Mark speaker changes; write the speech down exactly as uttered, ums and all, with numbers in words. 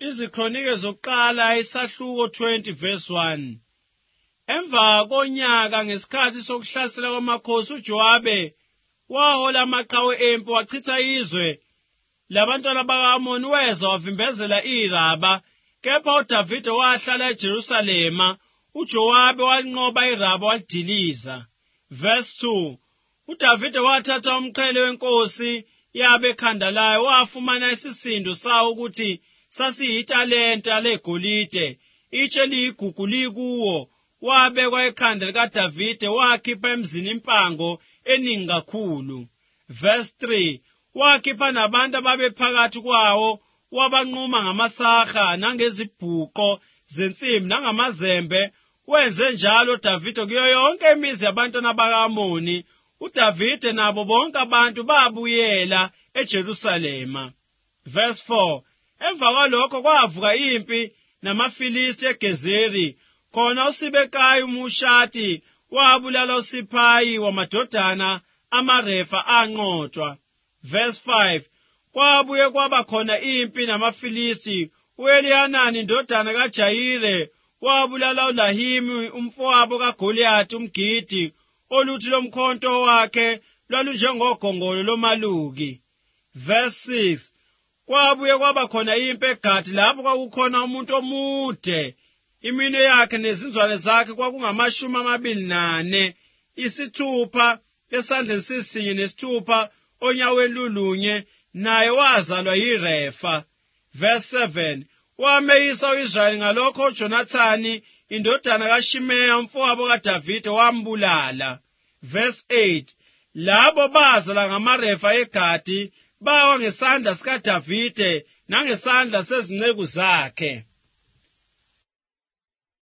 Speaker 1: Izikronike zokuqala isahluko twenty verse one. Emva konyaka ngesikhathi sokuhlasela kwamakhosi uJowabe wahola amaqhawe empi wachitha izwe labantwana bakaAmoni weza wavimbezela iRaba, kepha uDavide wahlala eJerusalema. uJowabe wanqoba iRaba walidiliza. Verse two. uDavide wathatha umqhele wenkosi yabe ekhanda layo wafumana isisindo sawo ukuthi sasiyitalenta legolide, itshe liyigugu likuwo. Wabekwa ekhanda likaDavide wakhipha emzini impango eningi kakhulu. Verse three. Wakhipha nabantu ababephakathi kwawo wabanquma ngamasaha nangezibhuqo zensimbi nangamazembe. Wenze njalo uDavide kuyo yonke imizi yabantwana bakaAmoni. uDavide nabo bonke abantu babuyela eJerusalema. Verse four. Emva kwalokho kwavuka impi namaFilisti eGezeri, khona uSibekayi umHushati wabulala uSiphayi wamadodana amaRefa anqotshwa. Verse five. Kwabuye kwaba khona impi namaFilisti, uElihanani indodana kaJayire wabulala uLahimi umfowabo kaGoliyathi umGiti, oluthi lomkhonto wakhe lwalunjengogongolo lomaluki. Verse six. Kwabuye kwaba khona impi eGathi, lapho kwakukhona umuntu omude, iminwe yakhe nezinzwane zakhe kwakungamashumi amabili nane, isithupha esandleni sisinye nesithupha onyaweni lulunye, naye wazalwa yiRefa. Verse seven. Wameyisa u-Israyeli ngalokho uJonathani indodana kaShimeya umfowabo kaDavide wambulala. Verse eight. Labo bazala ngamaRefa eGathi bawa ngesandla sikaDavide nangesandla sezinceku zakhe.